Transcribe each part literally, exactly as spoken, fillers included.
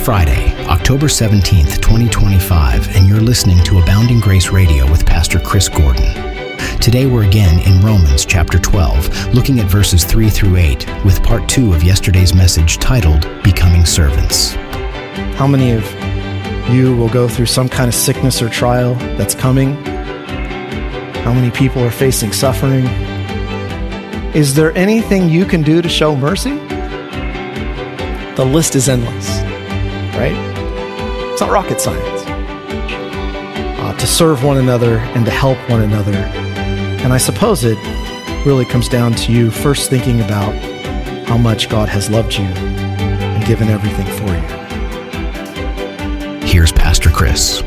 Friday, October seventeenth, twenty twenty-five, and you're listening to Abounding Grace Radio with Pastor Chris Gordon. Today we're again in Romans chapter twelve, looking at verses three through eight, with part two of yesterday's message titled, Becoming Servants. How many of you will go through some kind of sickness or trial that's coming? How many people are facing suffering? Is there anything you can do to show mercy? The list is endless, right? It's not rocket science. Uh, to serve one another and to help one another. And I suppose it really comes down to you first thinking about how much God has loved you and given everything for you. Here's Pastor Chris.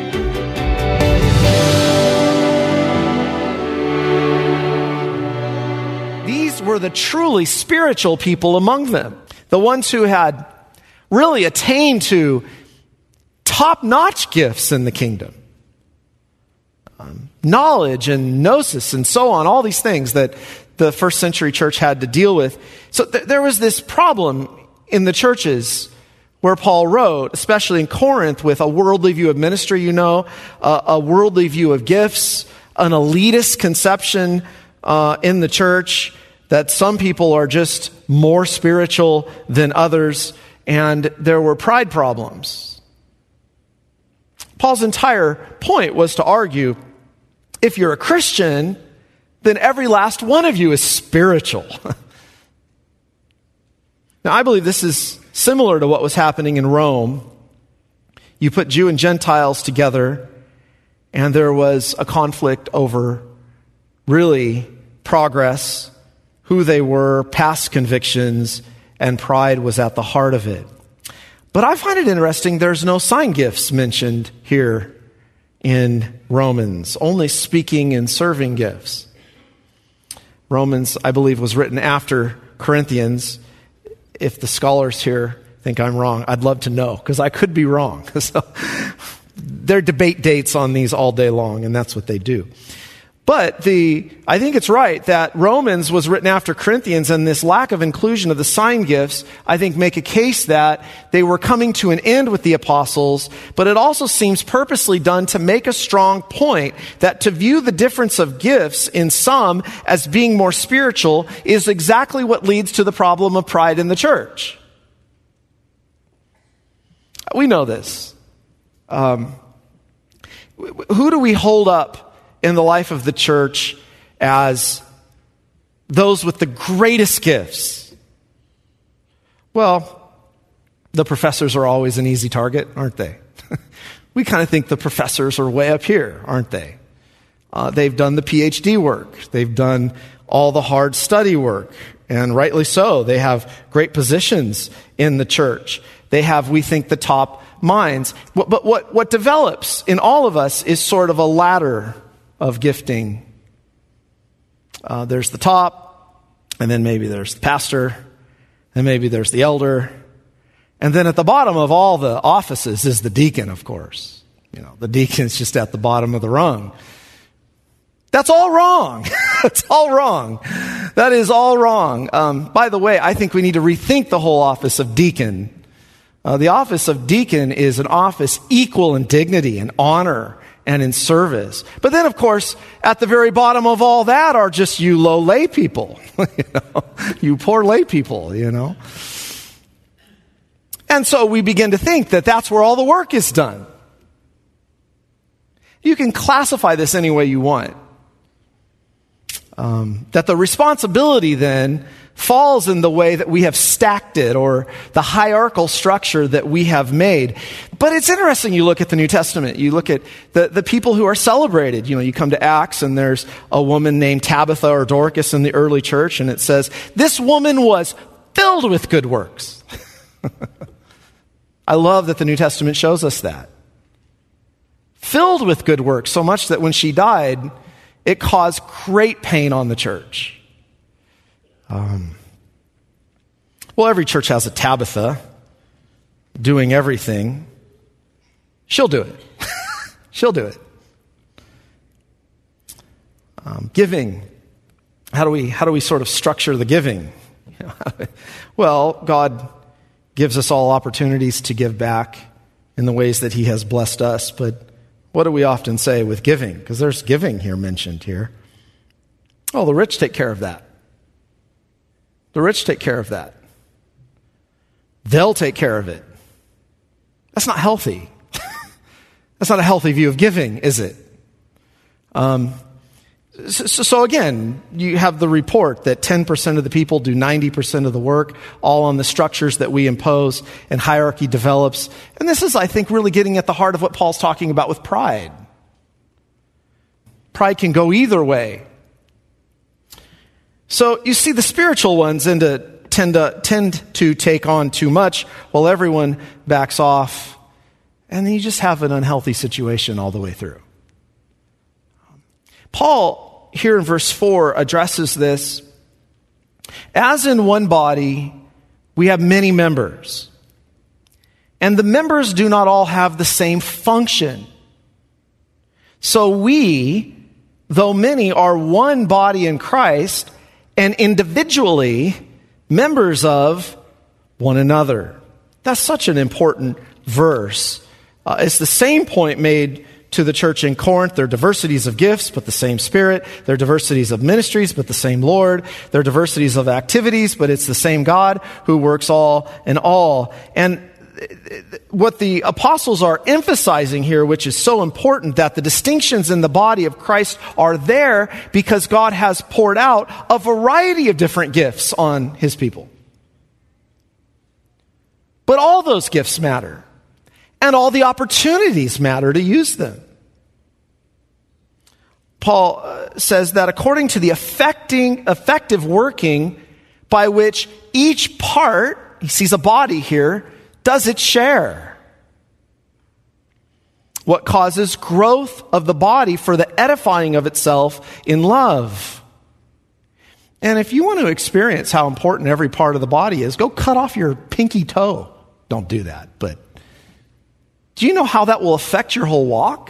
These were the truly spiritual people among them, the ones who had really attained to top-notch gifts in the kingdom. Um, knowledge and gnosis and so on, all these things that the first century church had to deal with. So th- there was this problem in the churches where Paul wrote, especially in Corinth, with a worldly view of ministry, you know, uh, a worldly view of gifts, an elitist conception uh, in the church that some people are just more spiritual than others, and there were pride problems. Paul's entire point was to argue, if you're a Christian, then every last one of you is spiritual. Now, I believe this is similar to what was happening in Rome. You put Jew and Gentiles together, and there was a conflict over really progress, who they were, past convictions, and pride was at the heart of it. But I find it interesting there's no sign gifts mentioned here in Romans, only speaking and serving gifts. Romans, I believe, was written after Corinthians. If the scholars here think I'm wrong, I'd love to know, because I could be wrong. So, there are debate dates on these all day long, and that's what they do. But the I think it's right that Romans was written after Corinthians, and this lack of inclusion of the sign gifts, I think, make a case that they were coming to an end with the apostles, but it also seems purposely done to make a strong point that to view the difference of gifts in some as being more spiritual is exactly what leads to the problem of pride in the church. We know this. Um, who do we hold up in the life of the church as those with the greatest gifts? Well, the professors are always an easy target, aren't they? We kind of think the professors are way up here, aren't they? Uh, they've done the P H D work. They've done all the hard study work, and rightly so. They have great positions in the church. They have, we think, the top minds. But what, what develops in all of us is sort of a ladder of gifting. Uh, there's the top, and then maybe there's the pastor, and maybe there's the elder, and then at the bottom of all the offices is the deacon, of course. You know, the deacon's just at the bottom of the rung. That's all wrong. That's all wrong. That is all wrong. Um, by the way, I think we need to rethink the whole office of deacon. Uh, the office of deacon is an office equal in dignity and honor and in service. But then, of course, at the very bottom of all that are just you low lay people, you know, you poor lay people, you know. And so we begin to think that that's where all the work is done. You can classify this any way you want. Um, that the responsibility then falls in the way that we have stacked it, or the hierarchical structure that we have made. But it's interesting, you look at the New Testament, you look at the, the people who are celebrated. You know, you come to Acts and there's a woman named Tabitha or Dorcas in the early church, and it says, this woman was filled with good works. I love that the New Testament shows us that. Filled with good works, so much that when she died, it caused great pain on the church. Um, well, every church has a Tabitha doing everything. She'll do it. She'll do it. Um, giving. How do we how do we sort of structure the giving? Well, God gives us all opportunities to give back in the ways that he has blessed us. But what do we often say with giving? Because there's giving here mentioned here. Oh, the rich take care of that. The rich take care of that. They'll take care of it. That's not healthy. That's not a healthy view of giving, is it? Um, so, so again, you have the report that ten percent of the people do ninety percent of the work, all on the structures that we impose, and hierarchy develops. And this is, I think, really getting at the heart of what Paul's talking about with pride. Pride can go either way. So you see, the spiritual ones into, tend, to, tend to take on too much while everyone backs off. And then you just have an unhealthy situation all the way through. Paul, here in verse four, addresses this. As in one body, we have many members. And the members do not all have the same function. So we, though many, are one body in Christ, and individually members of one another. That's such an important verse. Uh, it's the same point made to the church in Corinth. There are diversities of gifts, but the same Spirit. There are diversities of ministries, but the same Lord. There are diversities of activities, but it's the same God who works all in all. And what the apostles are emphasizing here, which is so important, that the distinctions in the body of Christ are there because God has poured out a variety of different gifts on his people. But all those gifts matter. And all the opportunities matter to use them. Paul uh, says that according to the affecting, effective working by which each part, he sees a body here, does its share. What causes growth of the body for the edifying of itself in love. And if you want to experience how important every part of the body is, go cut off your pinky toe. Don't do that, but do you know how that will affect your whole walk?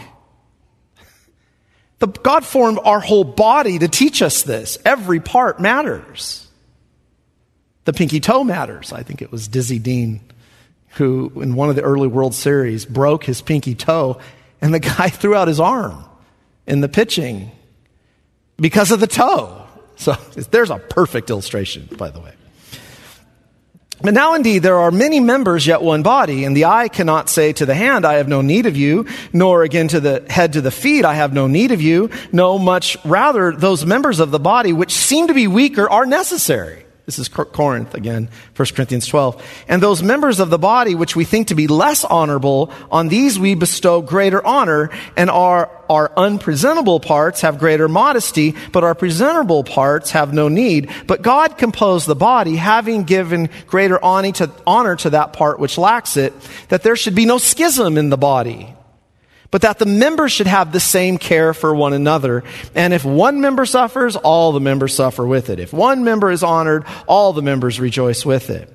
The, God formed our whole body to teach us this. Every part matters. The pinky toe matters. I think it was Dizzy Dean who, in one of the early World Series, broke his pinky toe, and the guy threw out his arm in the pitching because of the toe. So there's a perfect illustration, by the way. But now indeed there are many members, yet one body, and the eye cannot say to the hand, I have no need of you, nor again to the head to the feet, I have no need of you. No, much rather those members of the body which seem to be weaker are necessary. This is Corinth again, First Corinthians twelve. And those members of the body which we think to be less honorable, on these we bestow greater honor, and our, our unpresentable parts have greater modesty, but our presentable parts have no need. But God composed the body, having given greater honor to, honor to that part which lacks it, that there should be no schism in the body, but that the members should have the same care for one another. And if one member suffers, all the members suffer with it. If one member is honored, all the members rejoice with it.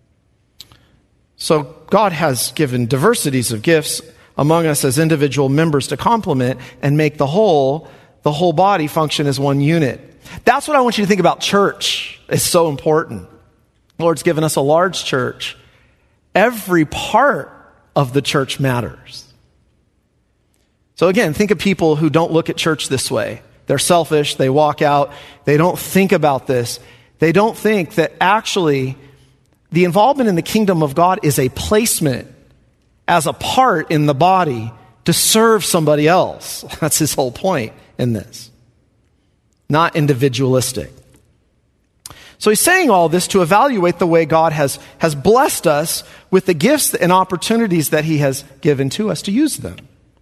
So God has given diversities of gifts among us as individual members to complement and make the whole, the whole body function as one unit. That's what I want you to think about church. It's so important. The Lord's given us a large church. Every part of the church matters. So again, think of people who don't look at church this way. They're selfish. They walk out. They don't think about this. They don't think that actually the involvement in the kingdom of God is a placement as a part in the body to serve somebody else. That's his whole point in this. Not individualistic. So he's saying all this to evaluate the way God has, has blessed us with the gifts and opportunities that he has given to us to use them.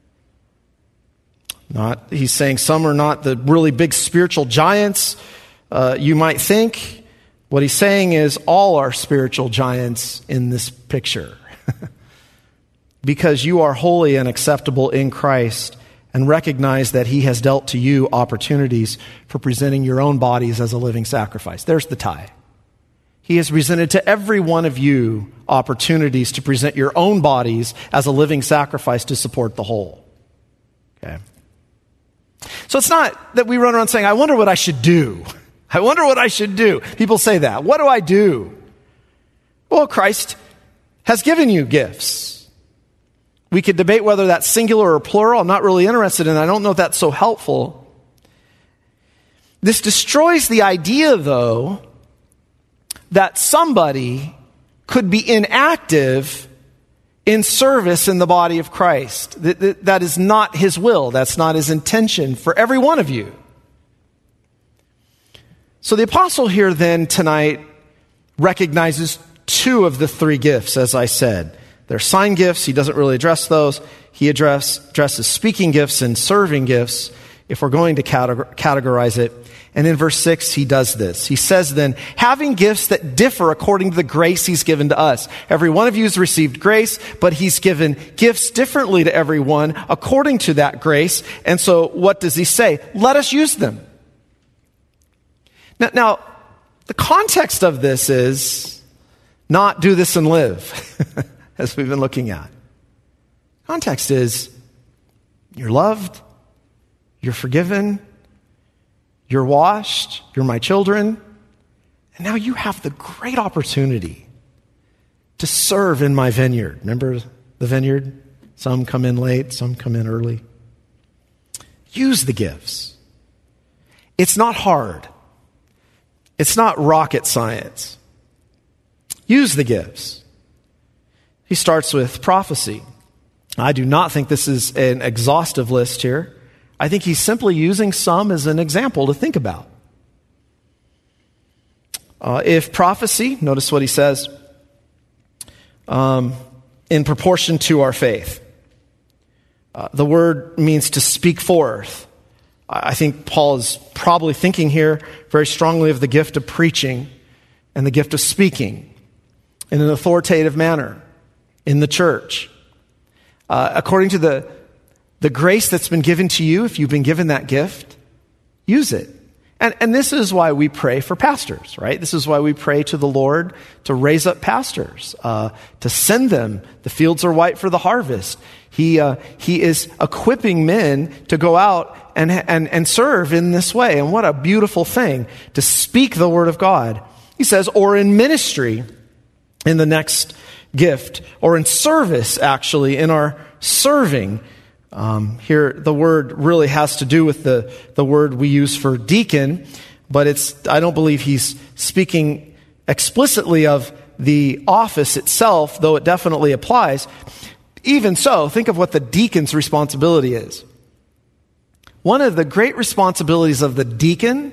Not, he's saying some are not the really big spiritual giants uh, you might think. What he's saying is all are spiritual giants in this picture. Because you are holy and acceptable in Christ and recognize that he has dealt to you opportunities for presenting your own bodies as a living sacrifice. There's the tie. He has presented to every one of you opportunities to present your own bodies as a living sacrifice to support the whole. Okay. So it's not that we run around saying, I wonder what I should do. I wonder what I should do. People say that. What do I do? Well, Christ has given you gifts. We could debate whether that's singular or plural. I'm not really interested in it. I don't know if that's so helpful. This destroys the idea, though, that somebody could be inactive in service in the body of Christ. That, that, that is not his will. That's not his intention for every one of you. So the apostle here then tonight recognizes two of the three gifts, as I said. They're sign gifts. He doesn't really address those. He address, addresses speaking gifts and serving gifts, if we're going to categor- categorize it. And in verse six, he does this. He says then, having gifts that differ according to the grace he's given to us. Every one of you has received grace, but he's given gifts differently to everyone according to that grace. And so what does he say? Let us use them. Now, now the context of this is not do this and live, as we've been looking at. Context is you're loved, you're forgiven, you're washed, you're my children, and now you have the great opportunity to serve in my vineyard. Remember the vineyard? Some come in late, some come in early. Use the gifts. It's not hard. It's not rocket science. Use the gifts. He starts with prophecy. I do not think this is an exhaustive list here. I think he's simply using some as an example to think about. Uh, if prophecy, notice what he says, um, in proportion to our faith. Uh, the word means to speak forth. I think Paul is probably thinking here very strongly of the gift of preaching and the gift of speaking in an authoritative manner in the church. Uh, according to the, the grace that's been given to you, if you've been given that gift, use it. And, and this is why we pray for pastors, right? This is why we pray to the Lord to raise up pastors, uh, to send them. The fields are white for the harvest. He, uh, he is equipping men to go out and, and, and serve in this way. And what a beautiful thing to speak the word of God. He says, or in ministry in the next gift, or in service, actually, in our serving. Um, here, the word really has to do with the, the word we use for deacon, but it's, I don't believe he's speaking explicitly of the office itself, though it definitely applies. Even so, think of what the deacon's responsibility is. One of the great responsibilities of the deacon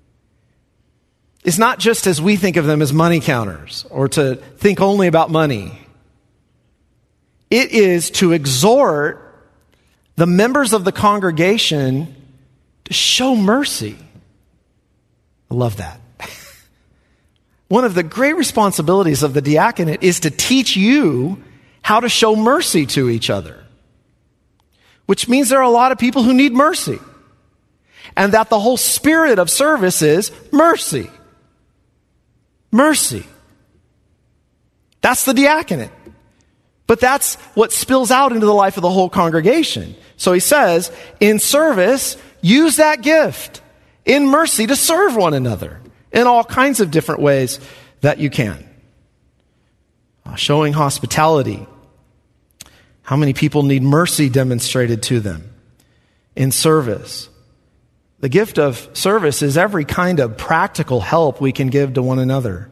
is not just as we think of them as money counters or to think only about money. It is to exhort the members of the congregation to show mercy. I love that. One of the great responsibilities of the diaconate is to teach you how to show mercy to each other, which means there are a lot of people who need mercy, and that the whole spirit of service is mercy. Mercy. That's the diaconate. But that's what spills out into the life of the whole congregation. So he says, in service, use that gift. In mercy, to serve one another in all kinds of different ways that you can. Uh, showing hospitality. How many people need mercy demonstrated to them in service? The gift of service is every kind of practical help we can give to one another.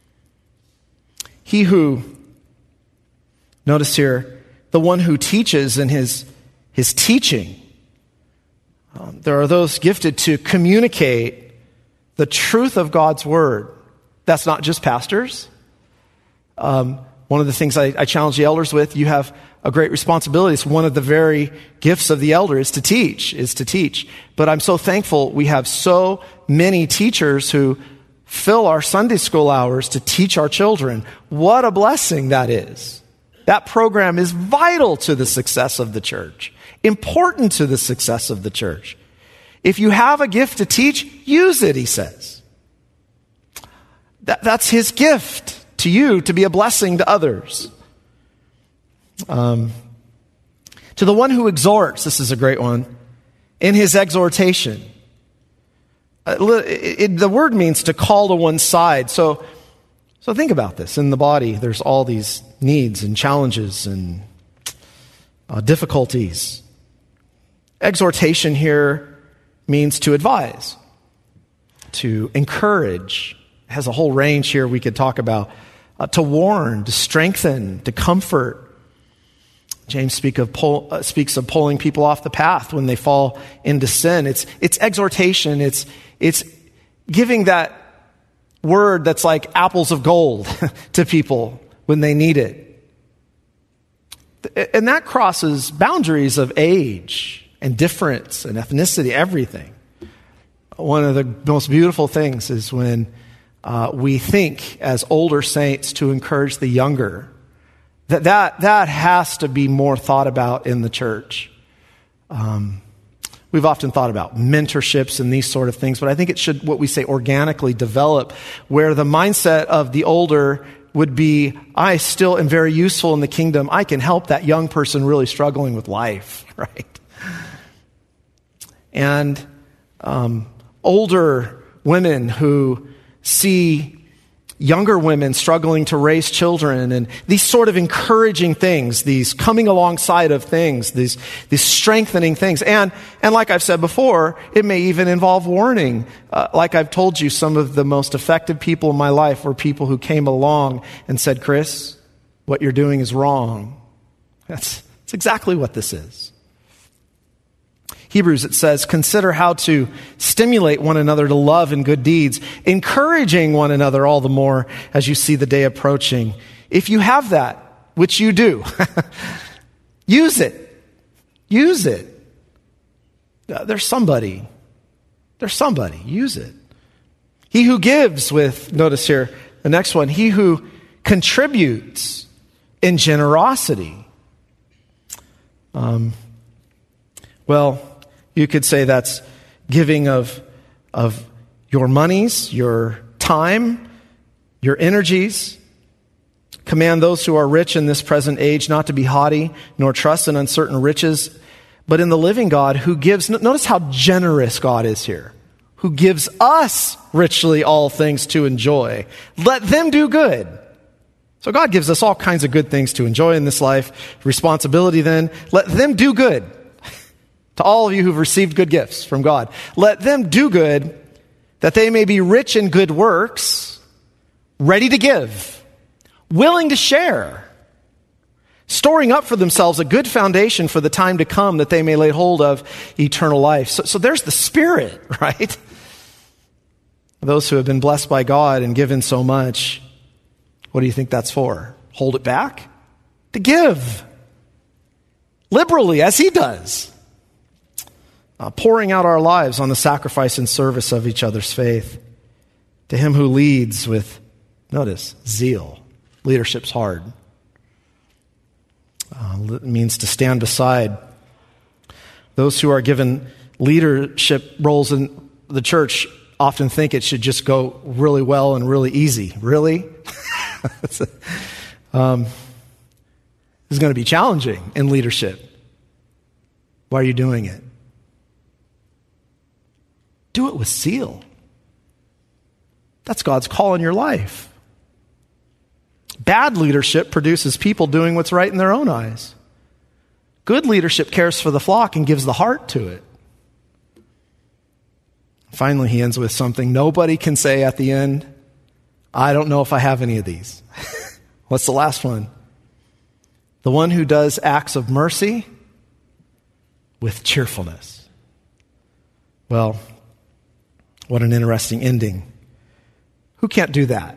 He who, notice here, the one who teaches in his, his teaching. Um, there are those gifted to communicate the truth of God's word. That's not just pastors. Um, one of the things I, I challenge the elders with, you have a great responsibility. It's one of the very gifts of the elder is to teach, is to teach. But I'm so thankful we have so many teachers who fill our Sunday school hours to teach our children. What a blessing that is. That program is vital to the success of the church, important to the success of the church. If you have a gift to teach, use it, he says. That, that's his gift to you to be a blessing to others. Um, to the one who exhorts, this is a great one, in his exhortation. Uh, it, it, the word means to call to one side. So, So think about this. In the body, there's all these needs and challenges and uh, difficulties. Exhortation here means to advise, to encourage. It has a whole range here we could talk about. Uh, to warn, to strengthen, to comfort. James speak of pull, uh, speaks of pulling people off the path when they fall into sin. It's it's exhortation. It's it's giving that word that's like apples of gold to people when they need it. And that crosses boundaries of age and difference and ethnicity, everything. One of the most beautiful things is when uh, we think as older saints to encourage the younger. That, that, that has to be more thought about in the church. Um, we've often thought about mentorships and these sort of things, but I think it should, what we say, organically develop, where the mindset of the older would be, I still am very useful in the kingdom. I can help that young person really struggling with life, right? And um, older women who see younger women struggling to raise children, and these sort of encouraging things, these coming alongside of things, these these strengthening things. And and like I've said before, it may even involve warning. Uh, like I've told you, some of the most effective people in my life were people who came along and said, Chris, what you're doing is wrong. That's, that's exactly what this is. Hebrews, it says, consider how to stimulate one another to love and good deeds, encouraging one another all the more as you see the day approaching. If you have that, which you do, use it. Use it. Uh, there's somebody. There's somebody. Use it. He who gives with, notice here, the next one, he who contributes in generosity. Um, well, you could say that's giving of, of your monies, your time, your energies. Command those who are rich in this present age not to be haughty, nor trust in uncertain riches, but in the living God who gives, notice how generous God is here, who gives us richly all things to enjoy. Let them do good. So God gives us all kinds of good things to enjoy in this life. Responsibility then, let them do good. To all of you who've received good gifts from God, let them do good, that they may be rich in good works, ready to give, willing to share, storing up for themselves a good foundation for the time to come, that they may lay hold of eternal life. So, so there's the Spirit, right? Those who have been blessed by God and given so much, what do you think that's for? Hold it back? To give liberally, as He does. Uh, pouring out our lives on the sacrifice and service of each other's faith. To him who leads with, notice, zeal. Leadership's hard. Uh, it means to stand beside those who are given leadership roles in the church. Often think it should just go really well and really easy. Really? um, it's going to be challenging in leadership. Why are you doing it? Do it with zeal. That's God's call in your life. Bad leadership produces people doing what's right in their own eyes. Good leadership cares for the flock and gives the heart to it. Finally, he ends with something nobody can say at the end, I don't know if I have any of these. What's the last one? The one who does acts of mercy with cheerfulness. Well, what an interesting ending. Who can't do that?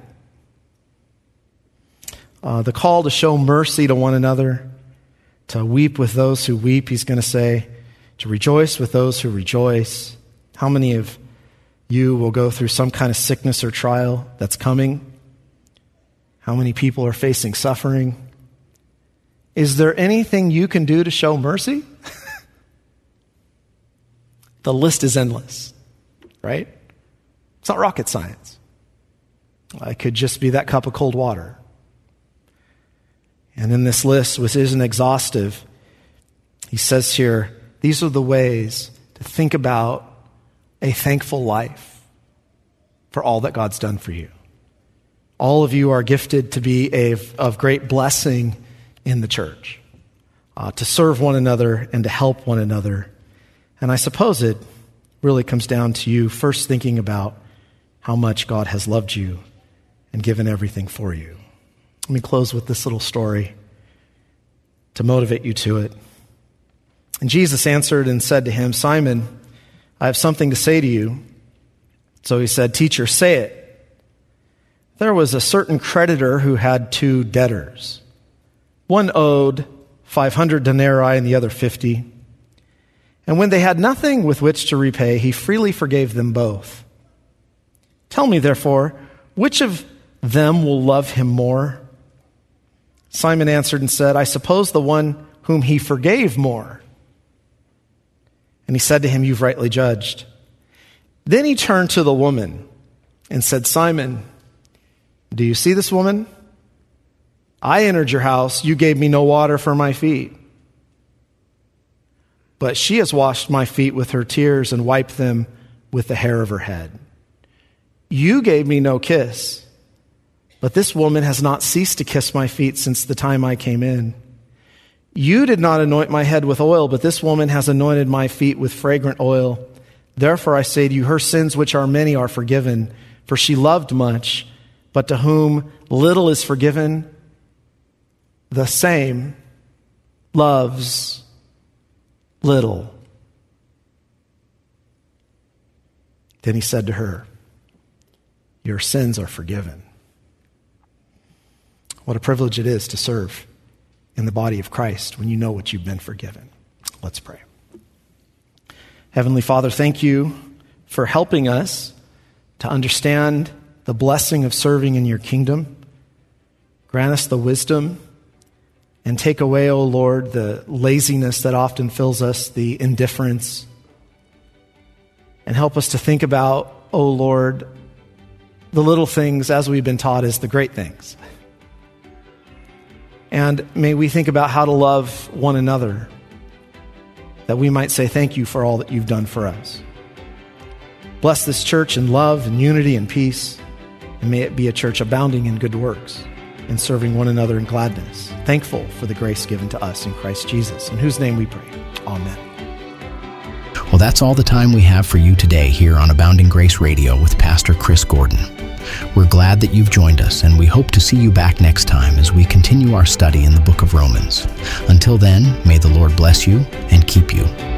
Uh, the call to show mercy to one another, to weep with those who weep, he's going to say, to rejoice with those who rejoice. How many of you will go through some kind of sickness or trial that's coming? How many people are facing suffering? Is there anything you can do to show mercy? The list is endless, right? It's not rocket science. It could just be that cup of cold water. And in this list, which isn't exhaustive, he says here, these are the ways to think about a thankful life for all that God's done for you. All of you are gifted to be a, of great blessing in the church, uh, to serve one another and to help one another. And I suppose it really comes down to you first thinking about how much God has loved you and given everything for you. Let me close with this little story to motivate you to it. And Jesus answered and said to him, Simon, I have something to say to you. So he said, Teacher, say it. There was a certain creditor who had two debtors. One owed five hundred denarii and the other fifty. And when they had nothing with which to repay, he freely forgave them both. Tell me, therefore, which of them will love him more? Simon answered and said, I suppose the one whom he forgave more. And he said to him, You've rightly judged. Then he turned to the woman and said, Simon, do you see this woman? I entered your house. You gave me no water for my feet. But she has washed my feet with her tears and wiped them with the hair of her head. You gave me no kiss, but this woman has not ceased to kiss my feet since the time I came in. You did not anoint my head with oil, but this woman has anointed my feet with fragrant oil. Therefore I say to you, her sins, which are many, are forgiven, for she loved much. But to whom little is forgiven, the same loves little. Then he said to her, Your sins are forgiven. What a privilege it is to serve in the body of Christ when you know what you've been forgiven. Let's pray. Heavenly Father, thank you for helping us to understand the blessing of serving in your kingdom. Grant us the wisdom and take away, O Lord, the laziness that often fills us, the indifference. And help us to think about, O Lord, the little things as we've been taught as the great things. And may we think about how to love one another, that we might say thank you for all that you've done for us. Bless this church in love and unity and peace. And may it be a church abounding in good works and serving one another in gladness, thankful for the grace given to us in Christ Jesus, in whose name we pray. Amen. Well, that's all the time we have for you today here on Abounding Grace Radio with Pastor Chris Gordon. We're glad that you've joined us, and we hope to see you back next time as we continue our study in the book of Romans. Until then, may the Lord bless you and keep you.